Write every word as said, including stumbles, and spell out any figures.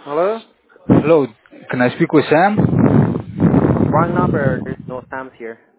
Hello? Hello, can I speak with Sam? Wrong number. There's no Sam's here.